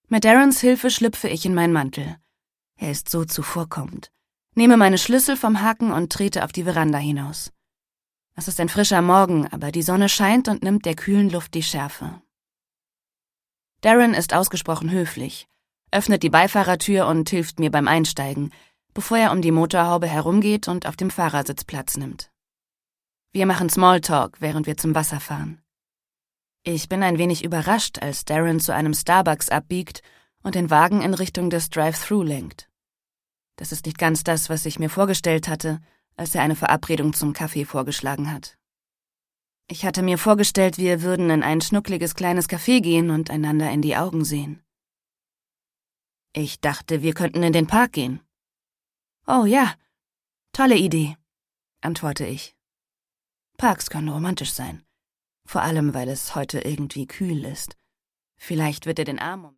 Mit Darrens Hilfe schlüpfe ich in meinen Mantel. Er ist so zuvorkommend. Nehme meine Schlüssel vom Haken und trete auf die Veranda hinaus. Es ist ein frischer Morgen, aber die Sonne scheint und nimmt der kühlen Luft die Schärfe. Darren ist ausgesprochen höflich, öffnet die Beifahrertür und hilft mir beim Einsteigen, bevor er um die Motorhaube herumgeht und auf dem Fahrersitz Platz nimmt. Wir machen Smalltalk, während wir zum Wasser fahren. Ich bin ein wenig überrascht, als Darren zu einem Starbucks abbiegt und den Wagen in Richtung des Drive-Thru lenkt. Das ist nicht ganz das, was ich mir vorgestellt hatte, als er eine Verabredung zum Kaffee vorgeschlagen hat. Ich hatte mir vorgestellt, wir würden in ein schnuckliges kleines Café gehen und einander in die Augen sehen. Ich dachte, wir könnten in den Park gehen. Oh ja, tolle Idee, antworte ich. Parks können romantisch sein, vor allem, weil es heute irgendwie kühl ist. Vielleicht wird er den Arm um